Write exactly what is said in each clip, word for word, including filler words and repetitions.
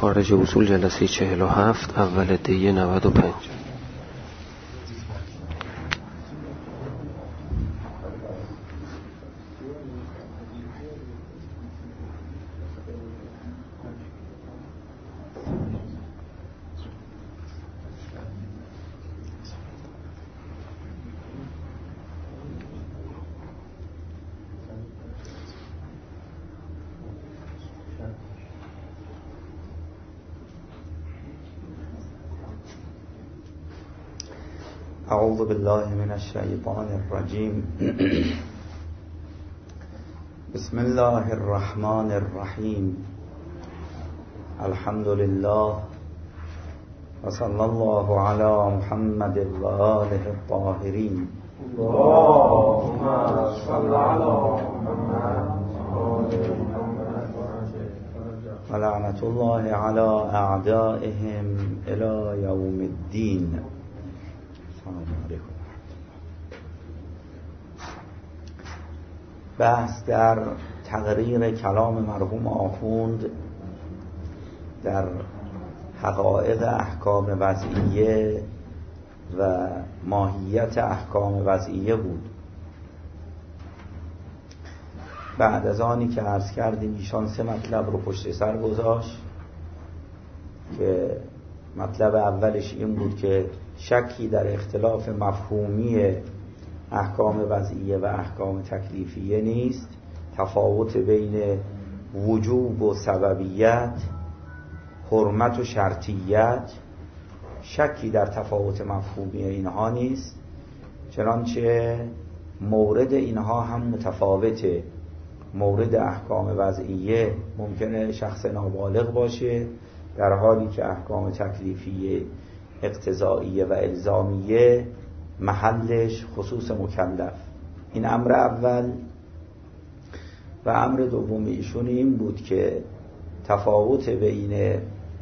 خارج اصول جلسه چهل و هفت اول دی نود و پنج. اعوذ بالله من الشیطان الرجیم. بسم الله الرحمن الرحیم. الحمد لله و صلی الله علی محمد و آله الطاهرین. اللهم صل علی محمد و لعنت الله علی اعدائهم الی یوم الدین. بحث در تقریر کلام مرحوم آخوند در حقایق احکام وضعیه و ماهیت احکام وضعیه بود. بعد از آنی که عرض کردیم ایشان سه مطلب رو پشت سر گذاشت که مطلب اولش این بود که شکی در اختلاف مفهومی احکام وضعیه و احکام تکلیفیه نیست، تفاوت بین وجوب و سببیت، حرمت و شرطیت، شکی در تفاوت مفهومی اینها نیست، چنانچه مورد اینها هم متفاوته. مورد احکام وضعیه ممکنه شخص نابالغ باشه، در حالی که احکام تکلیفیه اقتضائیه و الزامیه محلش خصوص مکلف. این امر اول. و امر دوم ایشون این بود که تفاوت بین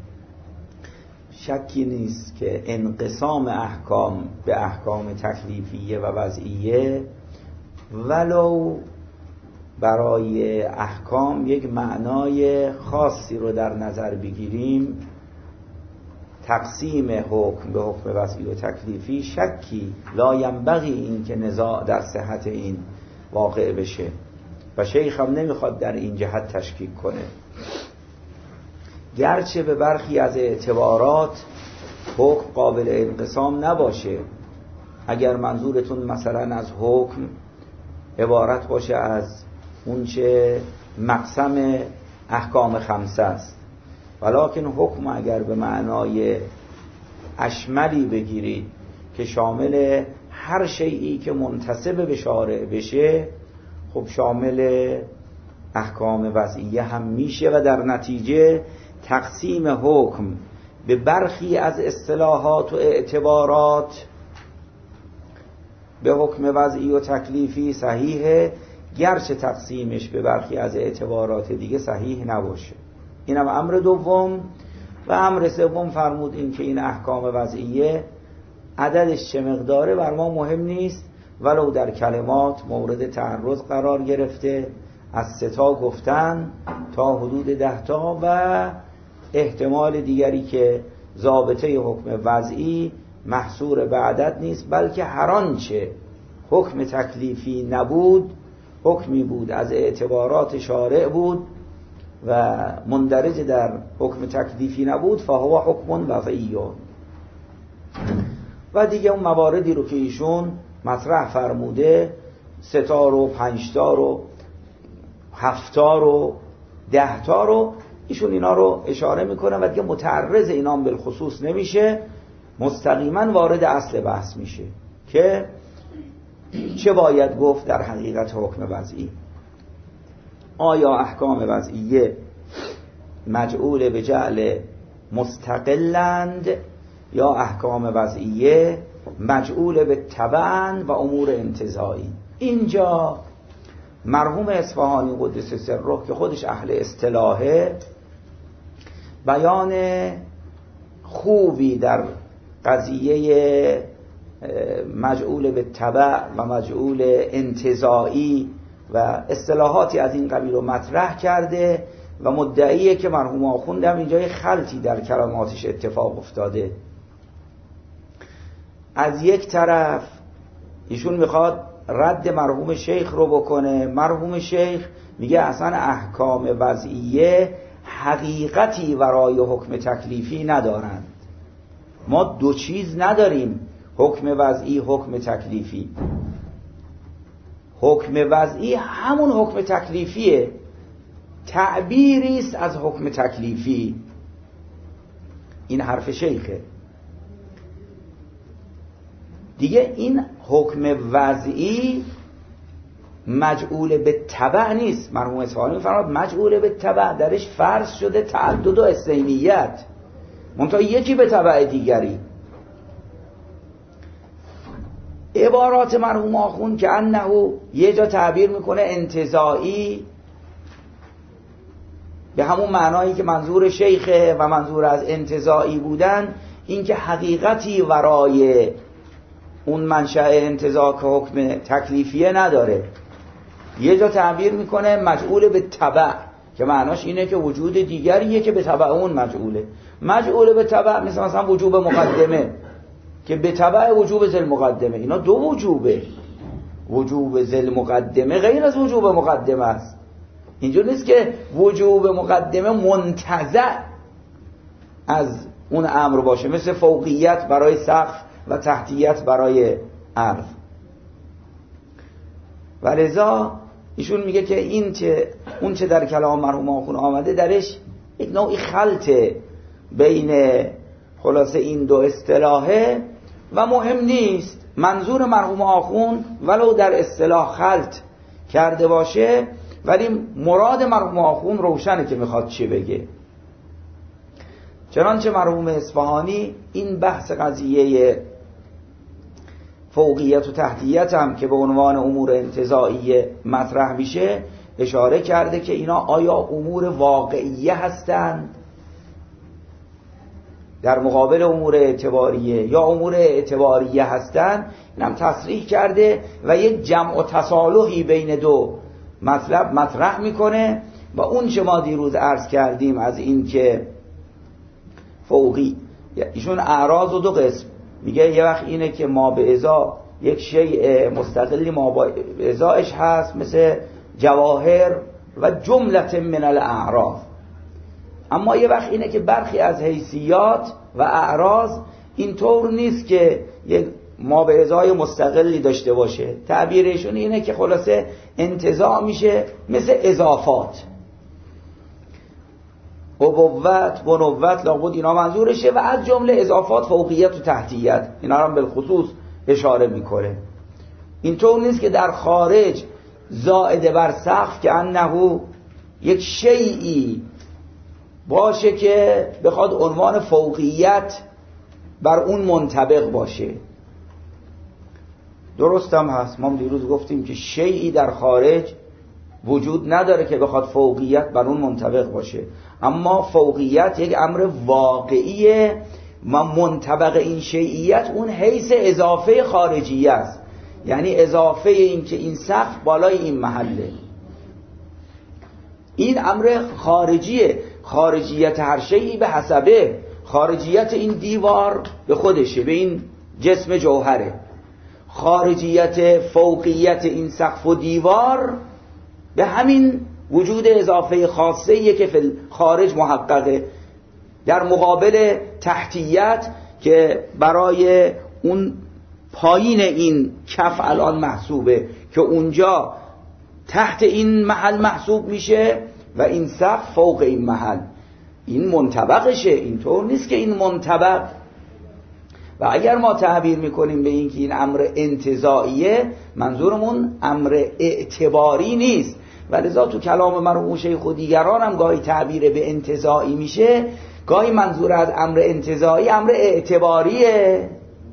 شکی نیست که انقسام احکام به احکام تکلیفیه و وضعیه ولو برای احکام یک معنای خاصی رو در نظر بگیریم، تقسیم حکم به حکم وضعی و تکلیفی شکی لا ینبغی این که نزاع در صحت این واقع بشه و شیخ هم نمیخواد در این جهت تشکیک کنه. گرچه به برخی از اعتبارات حکم قابل انقسام نباشه. اگر منظورتون مثلا از حکم عبارت باشه از اون چه مقسم احکام خمسه است، ولکن حکم اگر به معنای اشملی بگیرید که شامل هر شیئی که منتسب به شارع بشه، خب شامل احکام وضعیه هم میشه و در نتیجه تقسیم حکم به برخی از اصطلاحات و اعتبارات به حکم وضعی و تکلیفی صحیحه، گرچه تقسیمش به برخی از اعتبارات دیگه صحیح نباشه. اینم امر دوم. و امر سوم فرمود این که این احکام وضعیه عددش چه مقداره بر ما مهم نیست، ولو در کلمات مورد تعرض قرار گرفته، از سه تا گفتن تا حدود ده تا و احتمال دیگری که ضابطه حکم وضعی محصور به عدد نیست، بلکه هر آنچه حکم تکلیفی نبود حکمی بود از اعتبارات شارع بود و مندرج در حکم تکلیفی نبود فهو حکم وضعی. و دیگه اون مواردی رو که ایشون مطرح فرموده، سه تا رو، پنج تا رو، هفت تا رو، ده تا رو، ایشون اینا رو اشاره میکنه و دیگه متعرض اینام بالخصوص نمیشه، مستقیما وارد اصل بحث میشه که چه باید گفت در حقیقت حکم وضعی. آیا احکام وضعیه مجعول به جعل مستقلند یا احکام وضعیه مجعول به تبعن و امور انتزاعی؟ اینجا مرحوم اصفهانی قدس سره که خودش اهل اصطلاحه بیان خوبی در قضیه مجعول به تبع و مجعول انتزاعی و اصطلاحاتی از این قبیل رو مطرح کرده و مدعیه که مرحوم آخوند هم اینجا خلطی در کلماتش اتفاق افتاده. از یک طرف ایشون میخواد رد مرحوم شیخ رو بکنه. مرحوم شیخ میگه اصلا احکام وضعیه حقیقتی ورای حکم تکلیفی ندارند. ما دو چیز نداریم، حکم وضعی، حکم تکلیفی. حکم وضعی همون حکم تکلیفیه، تعبیری است از حکم تکلیفی. این حرف شیخه دیگه. این حکم وضعی مجعول به تبع نیست. مرحوم اصفهانی می‌فرماد مجعول به تبع درش فرض شده تعدد و استینیت، منتها یکی به تبع دیگری. عبارات مرحوم آخوند که انه یه جا تعبیر میکنه انتزاعی، به همون معنایی که منظور شیخه و منظور از انتزاعی بودن این که حقیقتی ورای اون منشأ انتزاع که حکم تکلیفیه نداره. یه جا تعبیر میکنه مجعول به تبع که معناش اینه که وجود دیگریه که به تبع اون مجعوله. مجعول به تبع مثل مثلا وجوب مقدمه که به تبع وجوب ذل مقدمه. اینا دو وجوبه. وجوب ذل مقدمه غیر از وجوب مقدمه است. اینجور نیست که وجوب مقدمه منتزع از اون امر باشه، مثل فوقیت برای سقف و تحتیت برای عرض. و لذا ایشون میگه که این چه اون چه در کلام مرحوم آخوند آمده درش یک نوعی خلطه بین خلاصه این دو اصطلاحه و مهم نیست. منظور مرحوم آخوند ولو در اصطلاح خلط کرده باشه ولی مراد مرحوم آخوند روشنه که میخواد چی بگه. چنانچه مرحوم اصفهانی این بحث قضیه فوقیت و تحتیت هم که به عنوان امور انتزاعی مطرح میشه اشاره کرده که اینا آیا امور واقعیه هستند در مقابل امور اعتباریه یا امور اعتباریه هستند. این هم تصریح کرده و یک جمع و تصالحی بین دو مطلب مطرح میکنه. و اون چه ما دیروز عرض کردیم از این که فوقی ایشون اعراض و دو قسم میگه، یه وقت اینه که ما به ازا یک شیء مستقلی ما به ازایش هست مثل جواهر و جملت من الاعراض، اما یه وقت اینه که برخی از حیثیات و اعراض اینطور نیست که یک ما به ازای مستقلی داشته باشه. تعبیرشون اینه که خلاصه انتزاع میشه مثل اضافات، ابوت، بنوت، لابد اینا منظورشه و از جمله اضافات فوقیت و تحتیت اینا هم بالخصوص اشاره میکنه. اینطور نیست که در خارج زائده بر سقف که انه یک شیئی باشه که بخواد عنوان فوقیت بر اون منطبق باشه. درست هم هست، ما دیروز گفتیم که شیئی در خارج وجود نداره که بخواد فوقیت بر اون منطبق باشه، اما فوقیت یک امر واقعیه و منطبق این شیعیت اون حیث اضافه خارجیه است، یعنی اضافه این که این سقف بالای این محله. این امر خارجیه، خارجیت هر شیعی به حسبه، خارجیت این دیوار به خودشه، به این جسم جوهره، خارجیت فوقیت این سقف و دیوار به همین وجود اضافه خاصه‌ایه که فی خارج محققه، در مقابل تحتیت که برای اون پایین این کف الان محسوبه که اونجا تحت این محل محسوب میشه و این سقف فوق این محل. این منطبقشه، اینطور نیست که این منطبق. و اگر ما تعبیر میکنیم به این که این امر انتزاعیه، منظورمون امر اعتباری نیست. و لذا تو کلام مرحوم شیخ و دیگران هم گاهی تعبیر به انتزاعی میشه، گاهی منظور از امر انتزاعی امر اعتباریه،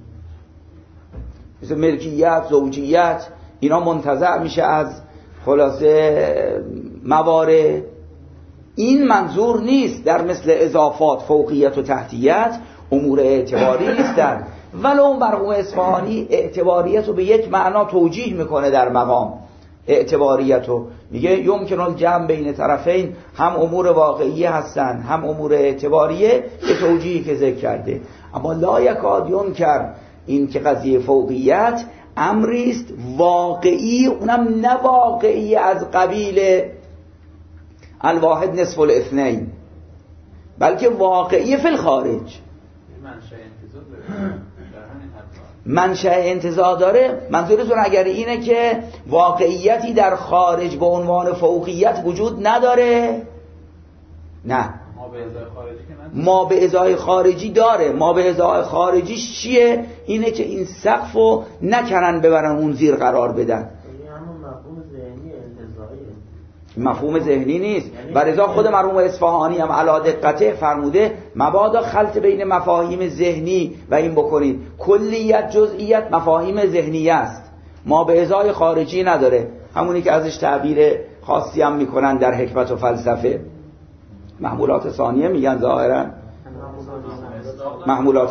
مثل ملکیت، زوجیت، اینا منتزع میشه از خلاصه موارد. این منظور نیست. در مثل اضافات، فوقیت و تحتیت امور اعتباری نیستن، ولو مرحوم اصفهانی اعتباریت رو به یک معنا توجیه میکنه در مقام اعتباریتو میگه یمکن الجمع بین طرفین، هم امور واقعی هستن هم امور اعتباریه به توجیهی که ذکر کرده. اما لا یکاد ینکر این که قضیه فوقیت امری است واقعی، اونم نه واقعی از قبیل الواحد نصف الاثنین، بلکه واقعی فی الخارج. منشأ انتزاع داره. منظورتون اگر اینه که واقعیتی در خارج به عنوان فوقیت وجود نداره؟ نه، ما به ازای خارجی داره. ما به ازای خارجیش چیه؟ اینه که این سقفو نکنن ببرن اون زیر قرار بدن. مفهوم ذهنی نیست. برای خود مرحوم اصفهانی هم علی دقته فرموده مبادا خلط بین مفاهیم ذهنی و این بکنید. کلیت جزئیت مفاهیم ذهنی است، ما به ازای خارجی نداره. همونی که ازش تعبیر خاصی هم میکنن در حکمت و فلسفه. محمولات ثانیه میگن ظاهرا محمولات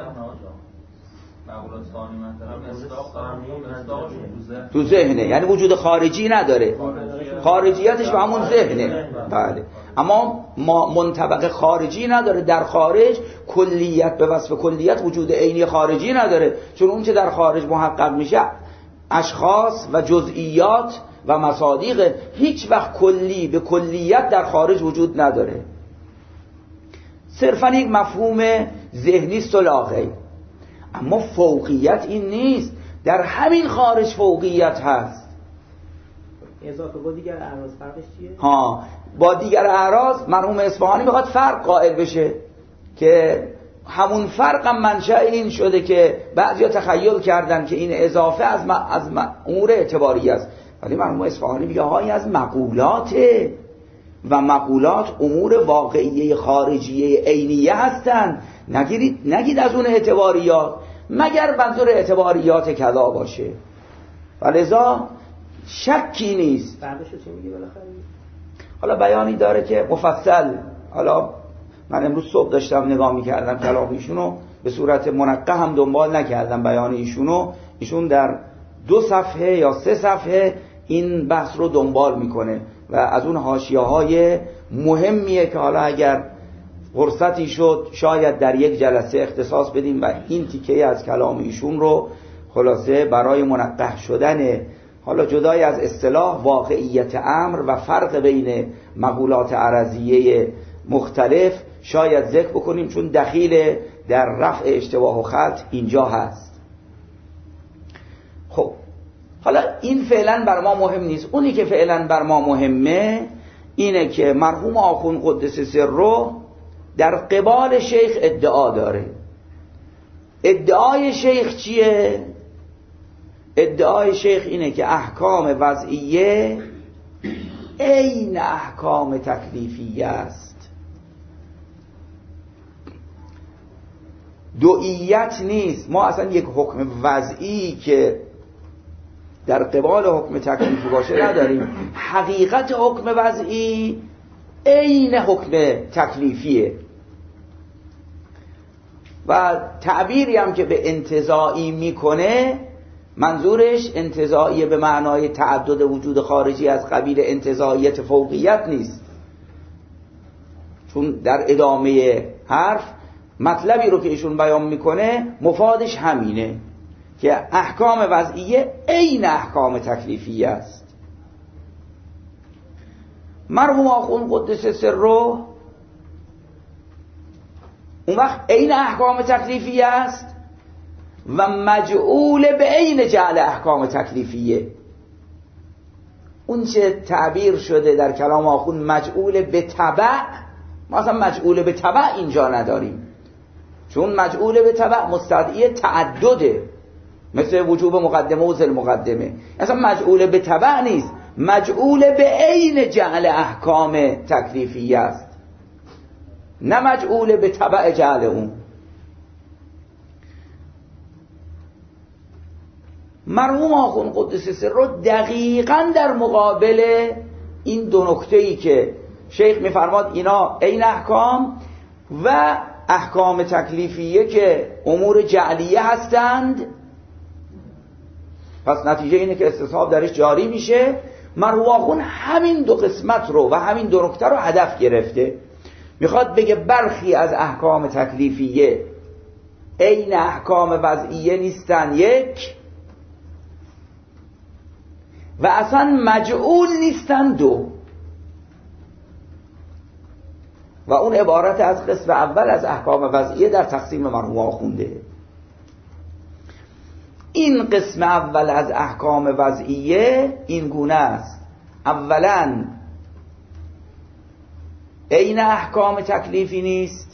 تو ذهنه، یعنی وجود خارجی نداره، خارجیتش به همون ذهنه. بله، اما ما منطبق خارجی نداره. در خارج کلیت به وصف کلیت وجود عینی خارجی نداره، چون اون چه در خارج محقق میشه اشخاص و جزئیات و مصادیق، هیچ وقت کلی به کلیت در خارج وجود نداره. صرفا یک مفهوم ذهنی است و لاغی. اما فوقیت این نیست، در همین خارج فوقیت هست. اضافه با دیگر اعراض فرقش چیه؟ ها، با دیگر اعراض مرحوم اصفهانی میخواد فرق قائل بشه که همون فرق هم منشأ این شده که بعضیا تخیل کردن که این اضافه از م... از م... امور اعتباری است، ولی مرحوم اصفهانی میگه های از مقولاته و مقولات امور واقعیه خارجیه عینیه هستند. نگیرید نگید از اون اعتباریات، مگر منظور اعتباریات کذا باشه. ولذا شکی نیست. بعدش چی میگه بالاخره؟ حالا بیانی داره که مفصل، حالا من امروز صبح داشتم نگاه میکردم کلام ایشونو، به صورت منقح هم دنبال نکردم بیان ایشونو. ایشون در دو صفحه یا سه صفحه این بحث رو دنبال میکنه و از اون حاشیه‌های مهمیه که حالا اگر فرصتی شد شاید در یک جلسه اختصاص بدیم و این تیکه از کلام ایشون رو خلاصه برای منقح شدن، حالا جدای از اصطلاح واقعیت امر و فرق بین مقولات عرضیه مختلف شاید ذکر بکنیم، چون دخیل در رفع اشتباه و خلط اینجا هست. خب حالا این فعلا بر ما مهم نیست. اونی که فعلا بر ما مهمه اینه که مرحوم آخوند قدس سره در قبال شیخ ادعا داره. ادعای شیخ چیه؟ ادعای شیخ اینه که احکام وضعیه عین احکام تکلیفیه است، دوئیت نیست. ما اصلا یک حکم وضعی که در قبال حکم تکلیفی باشه نداریم. حقیقت حکم وضعی عین حکم تکلیفیه و تعبیری هم که به انتزاعی میکنه منظورش انتزاعی به معنای تعدد وجود خارجی از قبیل انتزاعیت فوقیت نیست، چون در ادامه حرف مطلبی رو که ایشون بیان میکنه مفادش همینه که احکام وضعیه عین احکام تکلیفیه است. مرحوم آخوند قدس سره اون وقت عین احکام تکلیفیه است و مجعول به عین جعل احکام تکلیفیه. اون چه تعبیر شده در کلام آخوند مجعول به تبع، ما اصلا مجعول به تبع اینجا نداریم، چون مجعول به تبع مستدعی تعدده، مثل وجوب مقدمه و ذل مقدمه. اصلا مجعول به تبع نیست، مجعول به عین جعل احکام تکلیفیه است، نه مجعول به تبع جعل اون. مرحوم آخوند قدس سره دقیقاً در مقابل این دو نکته‌ای که شیخ می‌فرماد اینا عین احکام و احکام تکلیفیه که امور جعلیه هستند، پس نتیجه اینه که استصحاب درش جاری میشه. مرحوم آخوند همین دو قسمت رو و همین دو نکته رو هدف گرفته. میخواد بگه برخی از احکام تکلیفیه عین احکام وضعیه نیستن، یک، و اصلا مجعول نیستن، دو. و اون عبارت از قسم اول از احکام وضعیه در تقسیم مرحوم آخونده. این قسم اول از احکام وضعیه این گونه است: اولا عین احکام تکلیفی نیست،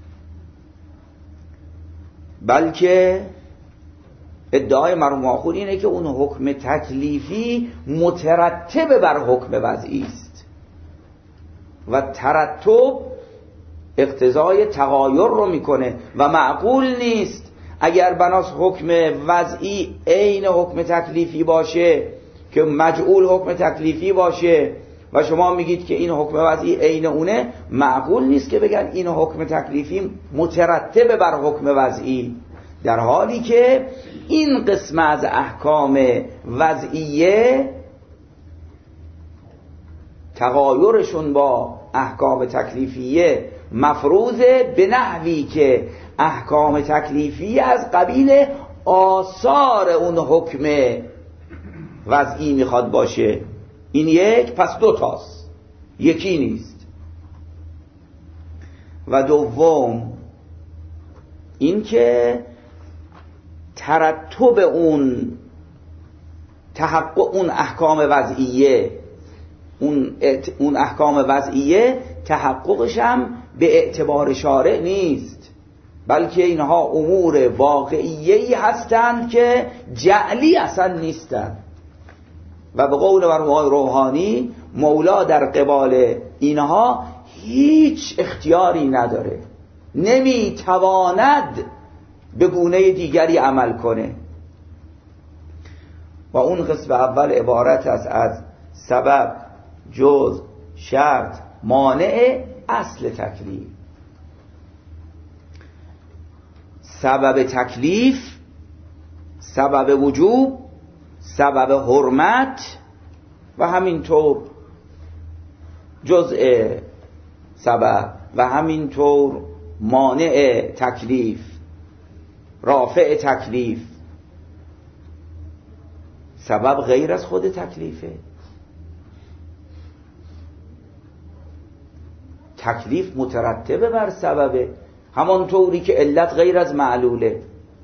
بلکه ادعای مرحوم آخوند اینه که اون حکم تکلیفی مترتب بر حکم وضعی است و ترتب اقتضای تغایر رو میکنه و معقول نیست اگر بناس حکم وضعی عین حکم تکلیفی باشه که مجعول حکم تکلیفی باشه و شما میگید که این حکم وضعی عین اونه، معقول نیست که بگن این حکم تکلیفی مترتب بر حکم وضعی، در حالی که این قسم از احکام وضعیه تغایرشون با احکام تکلیفیه مفروضه به نحوی که احکام تکلیفی از قبیل آثار اون حکم وضعی میخواد باشه. این یک، پس دو تاست، یکی نیست. و دوم این که ترتب اون تحقق اون احکام وضعیه اون, اون احکام وضعیه تحققش هم به اعتبار شارع نیست، بلکه اینها امور واقعیه‌ای هستند که جعلی اصلا نیستند. و به قول مرحوم روحانی مولا در قبال اینها هیچ اختیاری نداره، نمیتواند به گونه دیگری عمل کنه. و اون قسم اول عبارت است از سبب، جز، شرط، مانع، اصل تکلیف. سبب تکلیف، سبب وجوب، سبب حرمت و همینطور جزء سبب و همینطور مانع تکلیف، رافع تکلیف. سبب غیر از خود تکلیفه، تکلیف مترتبه بر سببه، همانطوری که علت غیر از معلوله،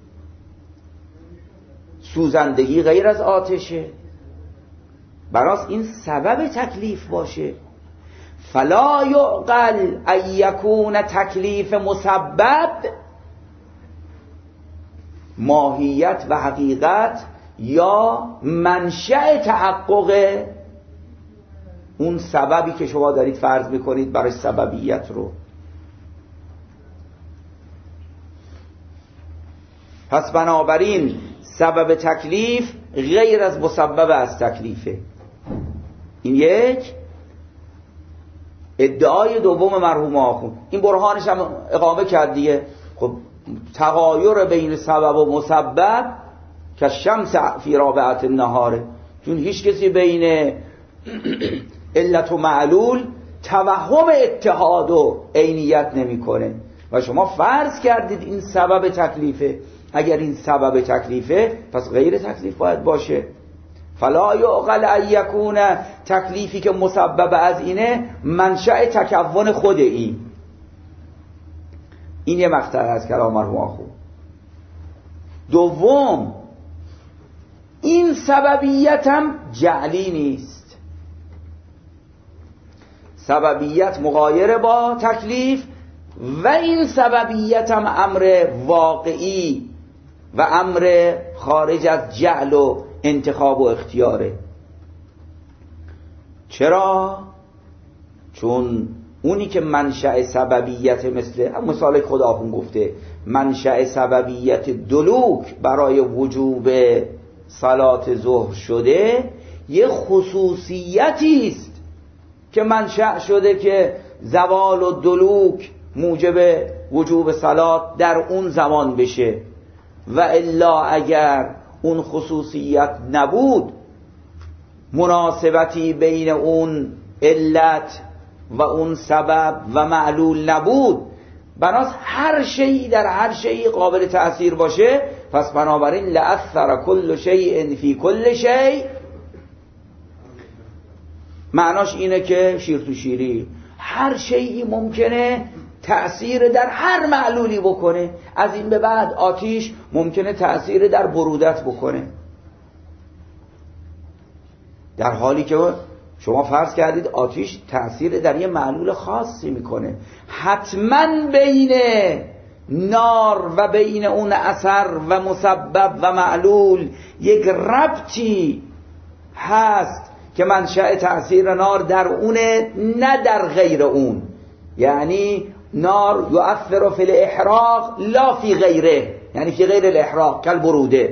سوزندگی غیر از آتشه. براس این سبب تکلیف باشه. فلا یعقل ان یکون تکلیف مسبب، ماهیت و حقیقت یا منشأ تحقق اون سببی که شما دارید فرض میکنید برای سببیت رو. پس بنابراین سبب تکلیف غیر از مسبب از تکلیفه. این یک ادعای دوم مرحوم آخوند. این برهانش هم اقامه کرد دیگه. خب تغایر بین سبب و مسبب که شمس فی رابعه النهاره، چون هیچ کسی بین علت و معلول توهم اتحاد و عینیت نمیکنه و شما فرض کردید این سبب تکلیفه. اگر این سبب تکلیفه پس غیر تکلیف باید باشه. فلا یعقل ان یکون تکلیفی که مسبب از اینه منشأ تکون خود این. این یه مقطع از کلام مرحوم آخوند. دوم این سببیت هم جعلی نیست، سببیت مغایر با تکلیف و این سببیت هم امر واقعی و امر خارج از جعل و انتخاب و اختیاره. چرا؟ چون اونی که منشأ سببیت، مثل مثال خدا آخوند گفته، منشأ سببیت دلوک برای وجوب صلات ظهر شده، یه خصوصیتی است که منشأ شده که زوال و دلوک موجب وجوب صلات در اون زمان بشه. و الا اگر اون خصوصیت نبود، مناسبتی بین اون علت و اون سبب و معلول نبود، بناس هر شیء در هر شیء قابل تأثیر باشه، پس بنابراین لأثر کل شیء فی کل شیء، معناش اینه که شیر تو شیری هر شیئی ممکنه تأثیر در هر معلولی بکنه. از این به بعد آتیش ممکنه تأثیر در برودت بکنه، در حالی که شما فرض کردید آتیش تأثیر در یه معلول خاصی میکنه. حتما بین نار و بین اون اثر و مسبب و معلول یک ربطی هست که منشأ تأثیر نار در اونه، نه در غیر اون. یعنی نار یؤثر فی الاحراق لا فی غیره، یعنی فی غیر الاحراق کل بروده.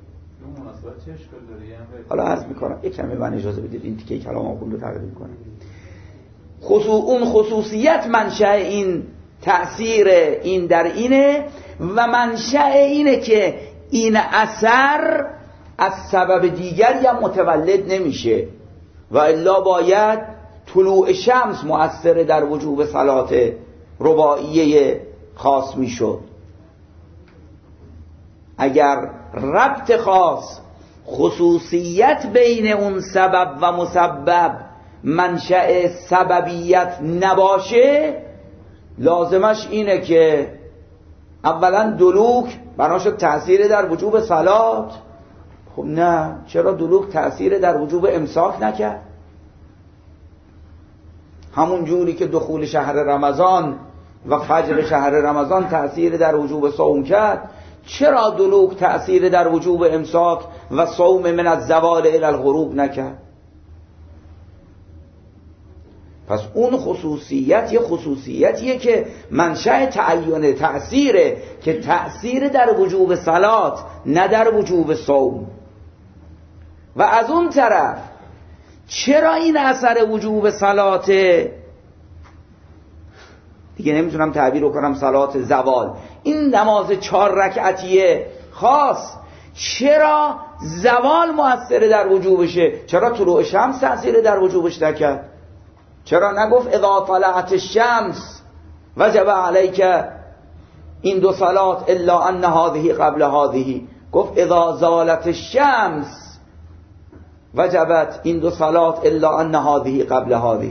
حالا عرض میکنم یک کمی من اجازه بدید این تیکه کلام آقول رو تقدیم کنم. خصوص اون خصوصیت منشأ این تأثیر این در اینه و منشأ اینه که این اثر از سبب دیگری هم متولد نمیشه و الا باید طلوع شمس مؤثر در وجوب صلات رباعیه خاص میشد. اگر ربط خاص خصوصیت بین اون سبب و مسبب منشأ سببیت نباشه، لازمش اینه که اولا دلوک بناشد تأثیر در وجوب صلات. خب نه، چرا دلوک تأثیر در وجوب امساک نکرد؟ همون جوری که دخول شهر رمضان و فجر شهر رمضان تأثیر در وجوب صوم کرد، چرا دلوک تأثیر در وجوب امساک و صوم من الزوال الی الغروب نکرد؟ پس اون خصوصیت یه خصوصیتیه که منشأ تعین تأثیره که تأثیر در وجوب صلات نه در وجوب صوم. و از اون طرف چرا این اثر وجوب صلاته، دیگه نمیتونم تعبیر کنم صلات زوال، این نماز چهار رکعتیه خاص، چرا زوال مؤثر در وجوبشه؟ چرا طلوع شمس تأثیر در وجوبش نکرد؟ چرا نگفت اذا طلعت الشمس وجب علیک این دو صلات الا ان هذه قبل هذه؟ گفت اذا زالت الشمس وجبت این دو صلات الا ان هذه قبل هذه.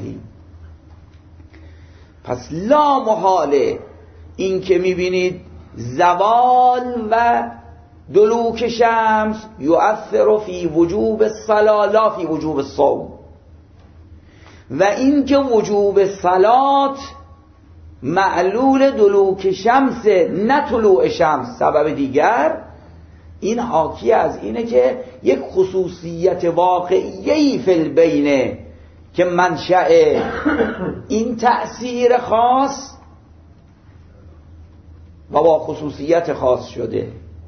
پس لا محاله این که میبینید زوال و دلوک شمس یؤثر فی وجوب الصلاة لا فی وجوب الصوم، و این که وجوب صلات معلول دلوک شمس نه طلوع شمس سبب دیگر، این حاکی از اینه که یک خصوصیت واقعیه‌ای فی البینه که منشأ این تأثیر خاص و با خصوصیت خاص شده.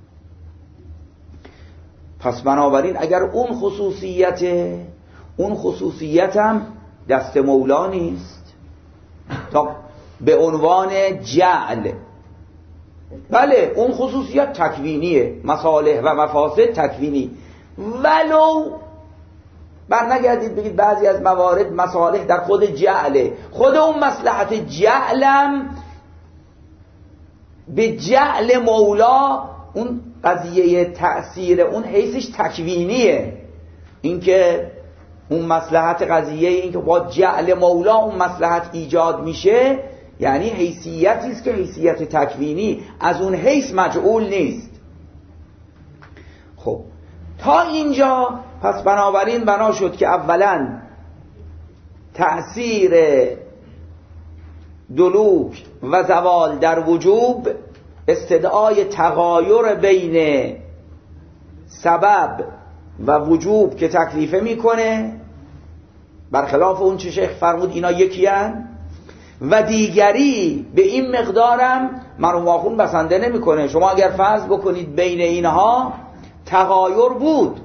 پس بنابراین اگر اون خصوصیت اون خصوصیت هم دست مولا نیست تا به عنوان جعل، بله اون خصوصیت تکوینیه، مصالح و مفاسد تکوینی، ولو بر نگردید بگید بعضی از موارد مصالح در خود جعله، خود اون مصلحت جعلم به جعل مولا اون قضیه تأثیر اون حیثش تکوینیه، اینکه اون مصلحت قضیه این که با جعل مولا اون مصلحت ایجاد میشه، یعنی حیثیتی است که حیثیت تکوینی از اون حیث مجعول نیست. خب تا اینجا پس بنابراین بنا شد که اولا تأثیر دلوک و زوال در وجوب استدعای تغایر بین سبب و وجوب که تکلیفه میکنه، برخلاف اون چه شیخ فرمود اینا یکی هن، و دیگری به این مقدارم مرحوم آخوند بسنده نمیکنه. شما اگر فرض بکنید بین اینها تغایر بود،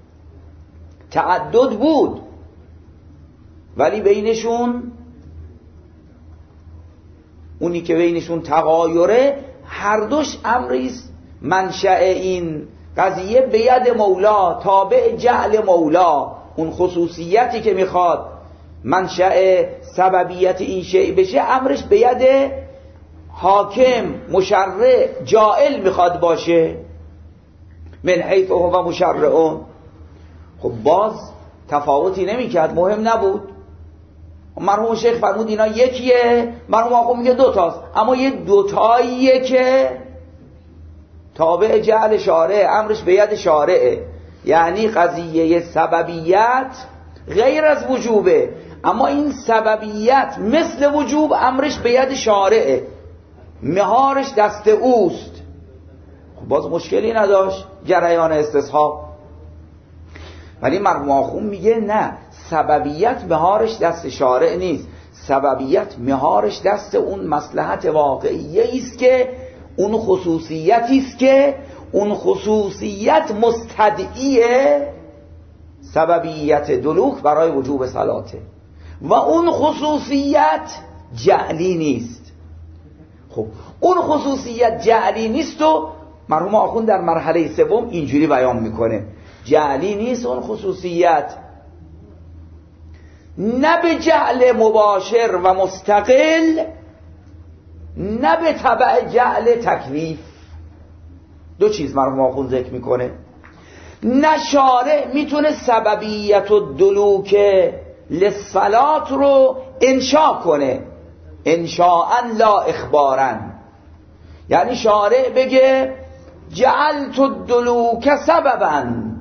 تعدد بود، ولی بینشون اونی که بینشون تغایره هر دوش امریست منشأ این قضیه به ید مولا، تابع جعل مولا. اون خصوصیتی که میخواد منشأ سببیت این شیء بشه، امرش به ید حاکم مشرع جائل میخواد باشه، من حیث هو مشرعون. خب باز تفاوتی نمیکرد، مهم نبود. مرحوم شیخ فرمود اینا یکیه، مرحوم آقا میگه دوتاست، اما یه دوتاییه که تابع جعل شارع، امرش به ید شارعه. یعنی قضیه سببیت غیر از وجوبه، اما این سببیت مثل وجوب امرش به ید شارعه، مهارش دست اوست. خب باز مشکلی نداشت جریان استصحاب. ولی مرحوم آخون میگه نه، سببیت مهارش دست شارع نیست، سببیت مهارش دست اون مصلحت واقعیه است که اون خصوصیتی است که اون خصوصیت مستدعی سببیت دلوک برای وجوب صلاته و اون خصوصیت جعلی نیست. خب اون خصوصیت جعلی نیست و مرحوم آخون در مرحله سوم اینجوری بیان میکنه: جعلی نیست اون خصوصیت، نه به جعل مباشر و مستقل، نه به تبع جعل تکلیف. دو چیز مرحوم آخون ذکر میکنه. نه شارع میتونه سببیت و دلوک للصلات رو انشا کنه، انشاءً لا اخباراً. یعنی شارع بگه جعلت الدلوک سبباً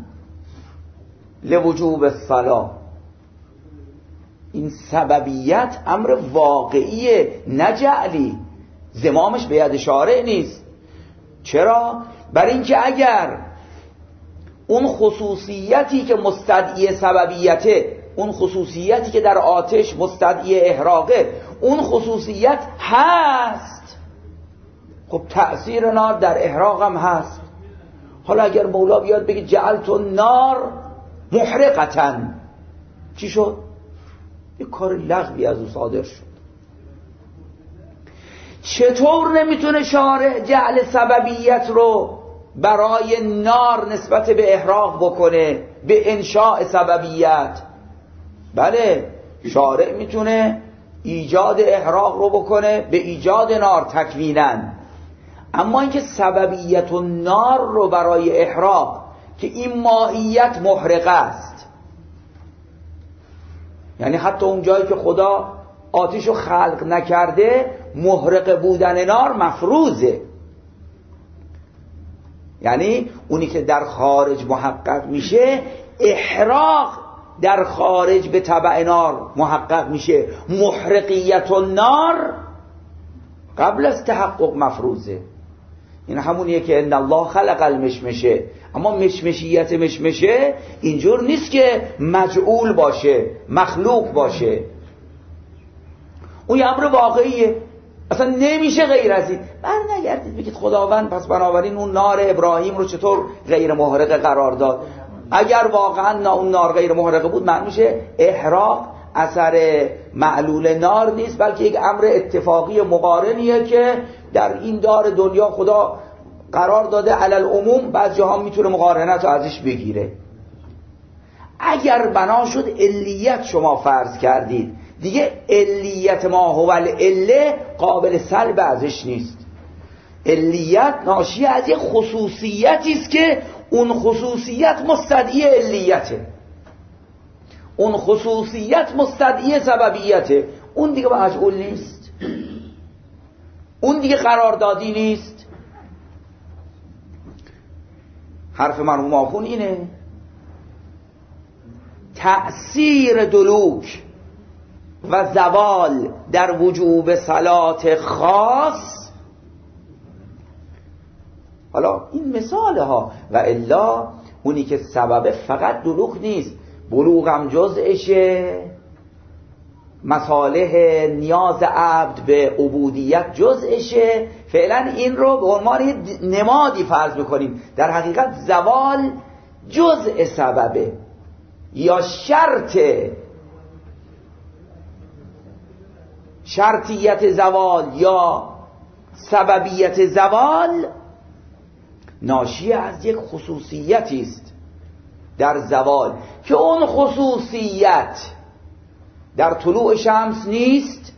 لوجوب الصلاة. این سببیت امر واقعیه نه جعلی، زمامش به ید شارع نیست. چرا؟ برای اینکه اگر اون خصوصیتی که مستدعی سببیته، اون خصوصیتی که در آتش مستدعی احراقه، اون خصوصیت هست، خب تأثیر نار در احراق هم هست. حالا اگر مولا بیاد بگه جعلت النار محرقةً، چی شد؟ یک کار لغوی از او صادر شد. چطور نمیتونه شارع جعل سببیت رو برای نار نسبت به احراق بکنه، به انشاء سببیت؟ بله، شارع میتونه ایجاد احراق رو بکنه به ایجاد نار تکویناً، اما اینکه سببیت و نار رو برای احراق که این ماهیت محرقه است، یعنی حتی اون جایی که خدا آتش رو خلق نکرده محرقه بودن نار مفروضه. یعنی اونی که در خارج محقق میشه، احراق در خارج به تبع نار محقق میشه، محرقیت النار قبل از تحقق مفروضه. این همونیه که ان الله خلق المشمشه، اما مشمشیت مشمشه اینجور نیست که مجعول باشه، مخلوق باشه، اون یه امر واقعیه، اصلا نمیشه غیر از این. بر نگردید بگید خداوند پس بنابراین اون نار ابراهیم رو چطور غیر محرقه قرار داد؟ اگر واقعا اون نار غیر محرقه بود، معنی میشه احراق اثر معلول نار نیست، بلکه یک امر اتفاقی مقارنیه که در این دار دنیا خدا قرار داده علی العموم، بعض جاها میتونه مقارنت رو ازش بگیره. اگر بنا شد علیت شما فرض کردید، دیگه علیت ما هو العله قابل سلب ازش نیست. علیت ناشی از یک خصوصیتی است که اون خصوصیت مستدعی علیته، اون خصوصیت مستدعی سببیته، اون دیگه مجعول نیست، اون دیگه قراردادی نیست. حرف مرحوم آخون اینه: تأثیر دلوک و زوال در وجوب صلات خاص. حالا این مثاله ها، و الا اونی که سبب فقط دلوک نیست، بلوغم جزءشه، مصالح نیاز عبد به عبودیت جزءشه. فعلا این رو به عنوان نمادی فرض میکنیم، در حقیقت زوال جزء سببه یا شرط، شرطیت زوال یا سببیت زوال ناشی از یک خصوصیتی است در زوال که اون خصوصیت در طلوع شمس نیست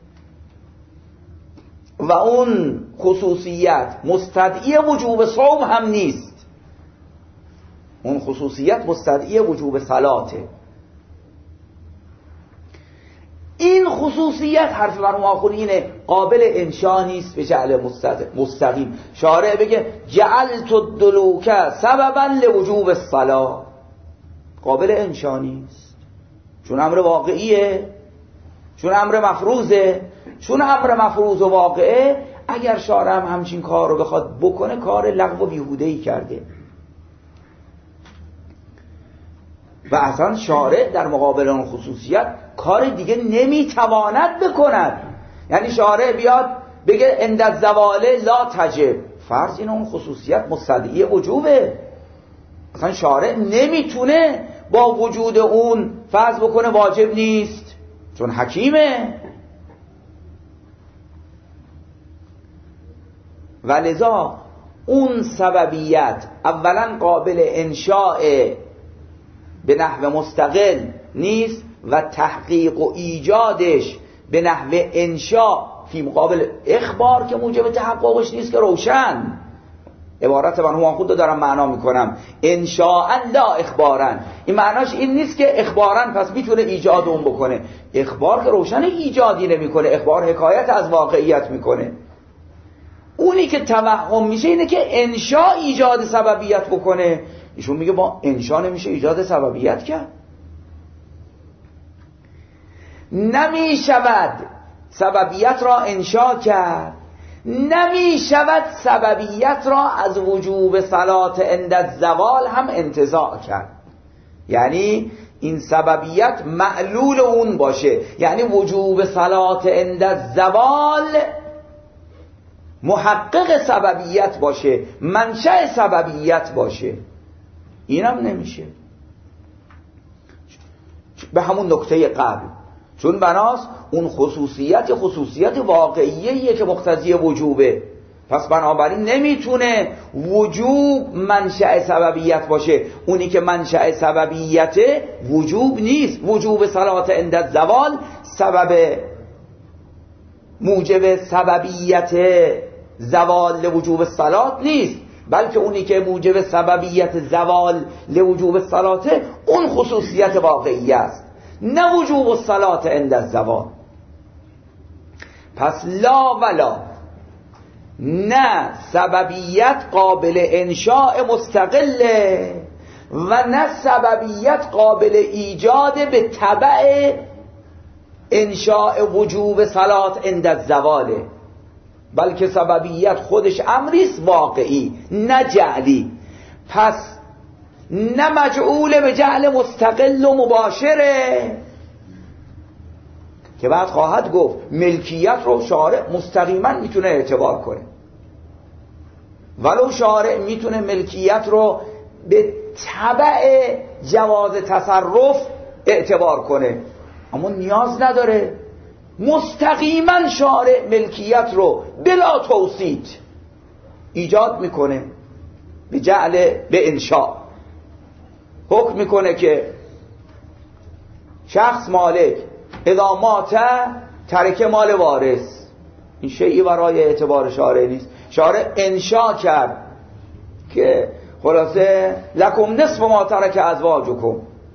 و اون خصوصیت مستدعی وجوب صوم هم نیست. اون خصوصیت مستدعی وجوب صلاته. این خصوصیت حرف مرحوم آخوندی اینه قابل انشا نیست به جعل مستقیم. شارع بگه جعلت الدلوک سببا لوجوب الصلاة، قابل انشا نیست، چون امر واقعیه، چون امر مفروضه. چون امر مفروض و واقعه، اگر شارع هم همچین کار رو بخواد بکنه کار لغو و بیهوده‌ای کرده. و اصلا شارع در مقابل اون خصوصیت کار دیگه نمیتواند بکند. یعنی شارع بیاد بگه عند الزوال لا تجب، فرض این اون خصوصیت مستدعی وجوبه، اصلا شارع نمیتونه با وجود اون فرض بکنه واجب نیست، چون حکیمه. و لذا اون سببیت اولا قابل انشاء به نحو مستقل نیست و تحقیق و ایجادش به نحو انشاء فی مقابل اخبار که موجب تحققش نیست که روشن. عبارت من هم خود دارم معنا میکنم، انشاء لا اخبارن. این معناش این نیست که اخبارن پس میتونه ایجاد اون بکنه. اخبار که روشن ایجادی نمیکنه، اخبار حکایت از واقعیت میکنه. اونی که توهم میشه اینه که انشاء ایجاد سببیت بکنه. ایشون میگه با انشاء نمیشه ایجاد سببیت کرد. نمیشود سببیت را انشاء کرد، نمیشود سببیت را از وجوب صلات عند الزوال هم انتزاع کرد. یعنی این سببیت معلول اون باشه، یعنی وجوب صلات عند الزوال محقق سببیت باشه، منشأ سببیت باشه. اینم نمیشه به همون نکته قبل، چون بناست اون خصوصیت خصوصیت واقعیه که مقتضی وجوبه. پس بنابراین نمیتونه وجوب منشأ سببیت باشه. اونی که منشأ سببیت وجوب نیست، وجوب صلات عند الزوال سبب موجب سببیت زوال لوجوب الصلات نیست، بلکه اونی که موجب سببیت زوال لوجوب الصلات اون خصوصیت واقعی است، نه وجوب الصلات عند الزوال. پس لا ولا، نه سببیت قابل انشاء مستقله و نه سببیت قابل ایجاد به تبع انشاء وجوب صلات عند الزواله، بلکه سببیت خودش امریست واقعی نه جعلی. پس نه مجعول به جعل مستقل و مباشره که بعد خواهد گفت ملکیت رو شارع مستقیما میتونه اعتبار کنه، ولو شارع میتونه ملکیت رو به تبع جواز تصرف اعتبار کنه، اما نیاز نداره. مستقیما شارع ملکیت رو بلا توسیط ایجاد میکنه به جعل به انشاء. حکم میکنه که شخص مالک اذا مات ترک مال وارث. این شیئی برای اعتبار شارع نیست. شارع انشاء کرد که خلاصه لکم نصف ما ترک ازواجکم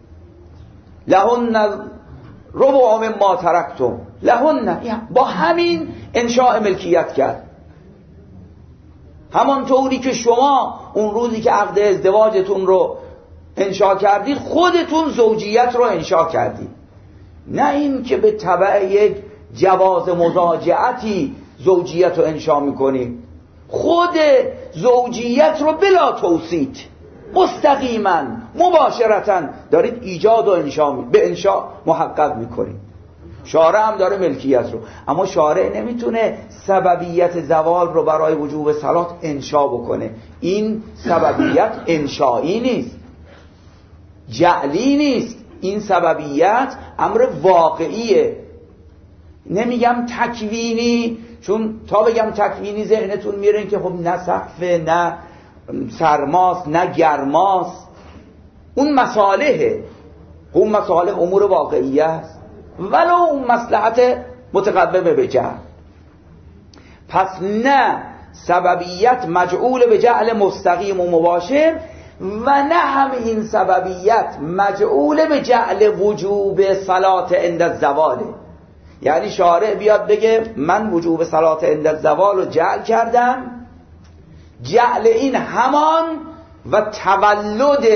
لهن ربع مما ترکتم لهن، با همین انشاء ملکیت کرد. همانطوری که شما اون روزی که عقد ازدواجتون رو انشاء کردید خودتون زوجیت رو انشاء کردید، نه این که به تبع یک جواز مزاجعتی زوجیت رو انشاء میکنید. خود زوجیت رو بلا توسیط مستقیما مباشرتا دارید ایجاد و انشاء می... به انشاء محقق میکنید. شارع هم داره ملکیت رو، اما شارع نمیتونه سببیت زوال رو برای وجوب صلات انشاء بکنه. این سببیت انشایی نیست، جعلی نیست، این سببیت امر واقعیه. نمیگم تکوینی، چون تا بگم تکوینی ذهنتون میره که خب نه سقف نه سرماست نه گرماست، اون مصالحه، اون مصالح امور واقعیه است ولو اون مصلحت متقومه به جهل. پس نه سببیت مجعول به جعل مستقیم و مباشر و نه هم این سببیت مجعول به جعل وجوب صلات عند الزوال. یعنی شارع بیاد بگه من وجوب صلات عند الزوال رو جعل کردم، جعل این همان و تولد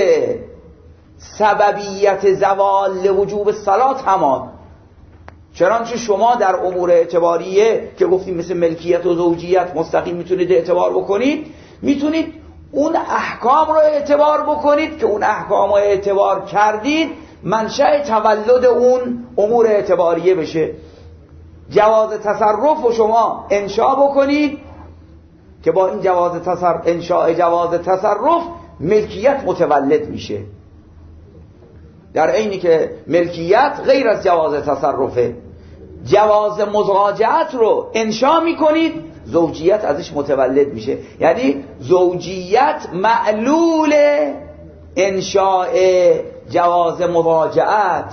سببیت زوال لوجوب صلات همان. چنانچه شما در امور اعتباریه که گفتیم مثل ملکیت و زوجیت مستقیم میتونید اعتبار بکنید، میتونید اون احکام رو اعتبار بکنید که اون احکام رو اعتبار کردید منشأ تولد اون امور اعتباریه بشه. جواز تصرف رو شما انشاء بکنید که با این جواز تصرف، انشاء جواز تصرف ملکیت متولد میشه، در عینی که ملکیت غیر از جواز تصرفه. جواز مزاجعت رو انشاء میکنید، زوجیت ازش متولد میشه. یعنی زوجیت معلول انشاء جواز مزاجعت،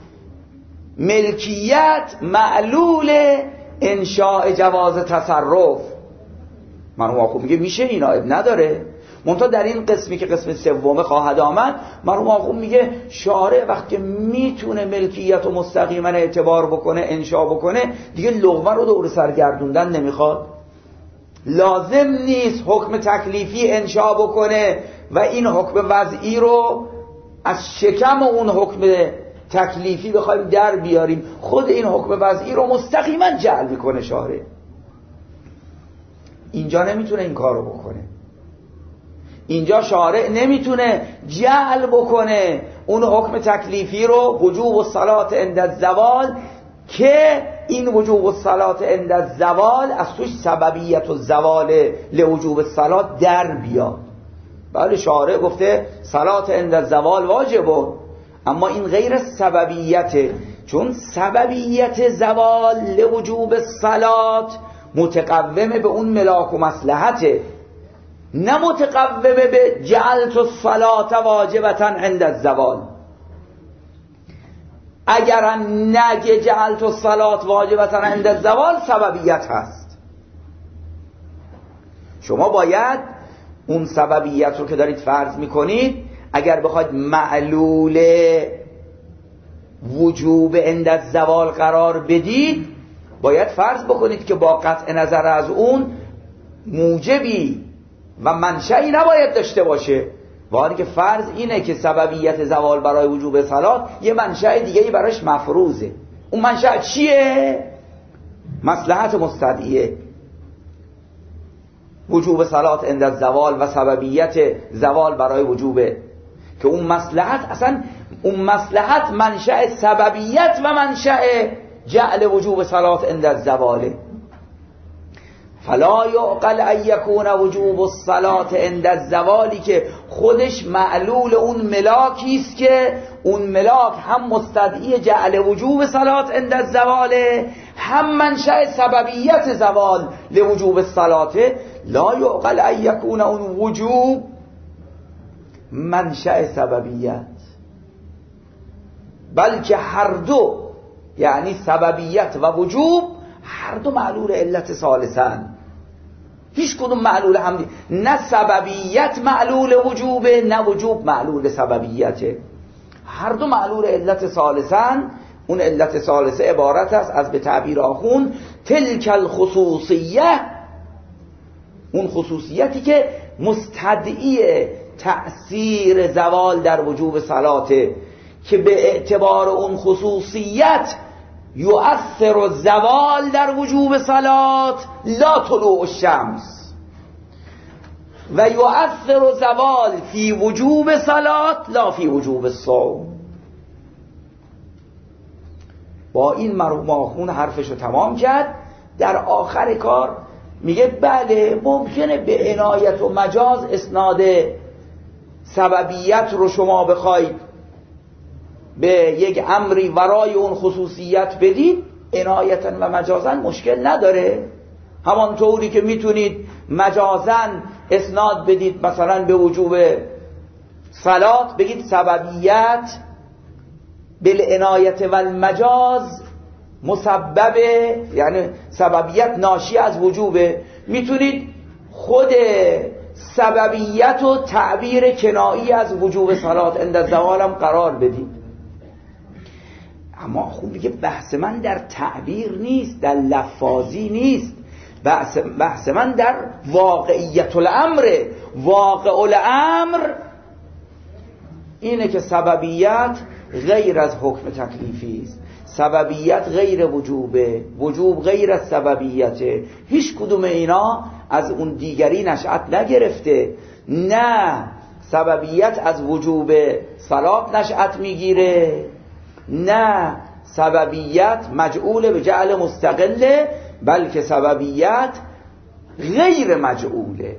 ملکیت معلول انشاء جواز تصرف. مرحوم آخوند میگه میشه، اینا نداره. منتها در این قسمی که قسم سومه خواهد آمد، مرحوم آخوند میگه شارع وقتی میتونه ملکیت و مستقیما اعتبار بکنه، انشاء بکنه، دیگه لغمه رو دور سرگردوندن نمیخواد. لازم نیست حکم تکلیفی انشاء بکنه و این حکم وضعی رو از شکم اون حکم تکلیفی بخوایم در بیاریم. خود این حکم وضعی رو مستقیما جعل میکنه شارع. اینجا نمیتونه این کار رو بکنه. اینجا شارع نمیتونه جعل بکنه اون حکم تکلیفی رو وجوب الصلات عند الزوال که این وجوب الصلات عند الزوال از توش سببیت الزوال لوجوب الصلات در بیاد. بله شارع گفته صلات عند الزوال واجبه، اما این غیر سببیته، چون سببیت زوال لوجوب الصلات متقومه به اون ملاک و مصلحته، نه متقومه به جعلت الصلاة واجبتا عند الزوال. اگر نگه جعلت الصلاة واجبتا عند الزوال سببیت هست. شما باید اون سببیت رو که دارید فرض میکنید اگر بخواید معلول وجوب عند الزوال قرار بدید، باید فرض بکنید که با قطع نظر از اون موجبی و منشأی نباید داشته باشه. وانی که فرض اینه که سببیت زوال برای وجوب صلات یه منشأ دیگه‌ای براش مفروضه. اون منشأ چیه؟ مصلحت مستدعیه. وجوب صلات عند الزوال و سببیت زوال برای وجوبه که اون مصلحت اصلا اون مصلحت منشأ سببیت و منشأ جعل وجوب صلات عند الزواله. فلا یعقل ان یکون وجوب الصلات عند الزوالی که خودش معلول اون ملاکی است که اون ملاک هم مستدعی جعل وجوب صلات عند الزواله، هم منشأ سببیت زوال لوجوب الصلات. لا یعقل ان یکون اون وجوب منشأ سببیت، بلکه هر دو، یعنی سببیت و وجوب، هر دو معلول علت ثالثن. هیچ کدوم معلول هم دی. نه سببیت معلول وجوبه، نه وجوب معلول سببیته. هر دو معلول علت ثالثن. اون علت ثالثه عبارت است از، به تعبیر آخوند، تلک الخصوصیه، اون خصوصیتی که مستدعی تأثیر زوال در وجوب صلاته، که به اعتبار اون خصوصیت یؤثر الزوال در وجوب صلات لا طلوع الشمس و یؤثر زوال فی وجوب صلات لا فی وجوب الصوم. با این مرحوم آخوند حرفشو تمام کرد. در آخر کار میگه بله ممکنه به عنایت و مجاز اسناد سببیت رو شما بخواید به یک امری ورای اون خصوصیت بدید، عنایتاً و مجازاً مشکل نداره. همانطوری که میتونید مجازاً اسناد بدید مثلا به وجوب صلات، بگید سببیت بالعنایت و المجاز مسببه، یعنی سببیت ناشی از وجوبه. میتونید خود سببیت و تعبیر کنایی از وجوب صلات عند زوالم قرار بدید. اما خوب دیگه بحث من در تعبیر نیست، در لفاظی نیست، بحث, بحث من در واقعیت الامر. واقع الامر اینه که سببیت غیر از حکم تکلیفی است، سببیت غیر وجوبه، وجوب غیر از سببیته. هیچ کدوم اینا از اون دیگری نشأت نگرفته. نه سببیت از وجوب صلات نشأت میگیره، نه سببیت مجعول به جعل مستقله، بلکه سببیت غیر مجعوله.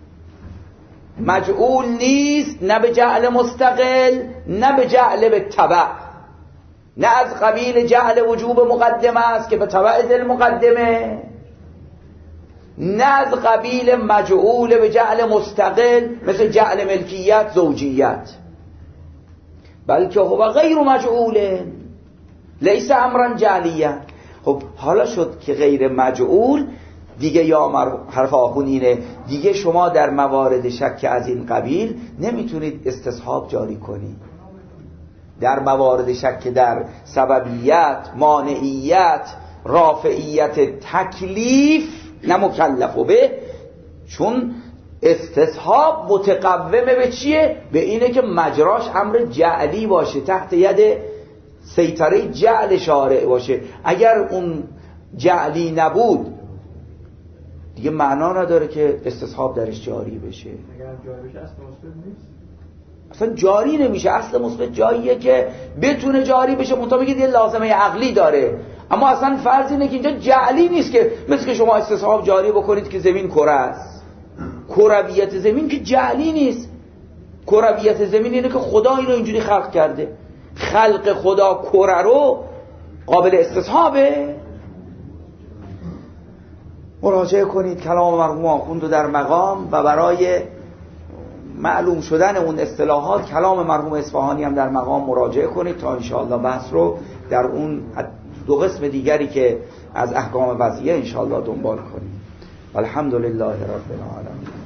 مجعول نیست نه به جعل مستقل نه به جعل به تبع، نه از قبیل جعل وجوب مقدمه است که به تبع دل مقدمه، نه از قبیل مجعول به جعل مستقل مثل جعل ملکیت زوجیت، بلکه هو غیر مجعوله لیس امرا جعلیه. خب حالا شد که غیر مجعول دیگه، یا حرف آخون اینه دیگه، شما در موارد شک از این قبیل نمیتونید استصحاب جاری کنید. در موارد شک در سببیت، مانعیت، رافعیت تکلیف نه مکلف به، چون استصحاب متقومه به چیه؟ به اینه که مجراش امر جعلی باشه، تحت ید سیطره جعل شارع باشه. اگر اون جعلی نبود دیگه معنا نداره که استصحاب درش جاری بشه. اگر جاری بشه اصل مثبت نیست، اصلا جاری نمیشه. اصل مثبت جاییه که بتونه جاری بشه، منتها بگید یه لازمه عقلی داره، اما اصلا فرض اینه که اینجا جعلی نیست، که مثل که شما استصحاب جاری بکنید که زمین کره است. کرویت زمین که جعلی نیست. کرویت زمین اینه که خدا اینو اینجوری خلق کرده. خلق خدا کره رو قابل استصحابه. مراجعه کنید کلام مرحوم آخوند رو در مقام، و برای معلوم شدن اون اصطلاحات کلام مرحوم اصفهانی هم در مقام مراجعه کنید تا انشاءالله بحث رو در اون دو قسم دیگری که از احکام وضعیه انشاءالله دنبال کنید. الحمدلله رب العالمین.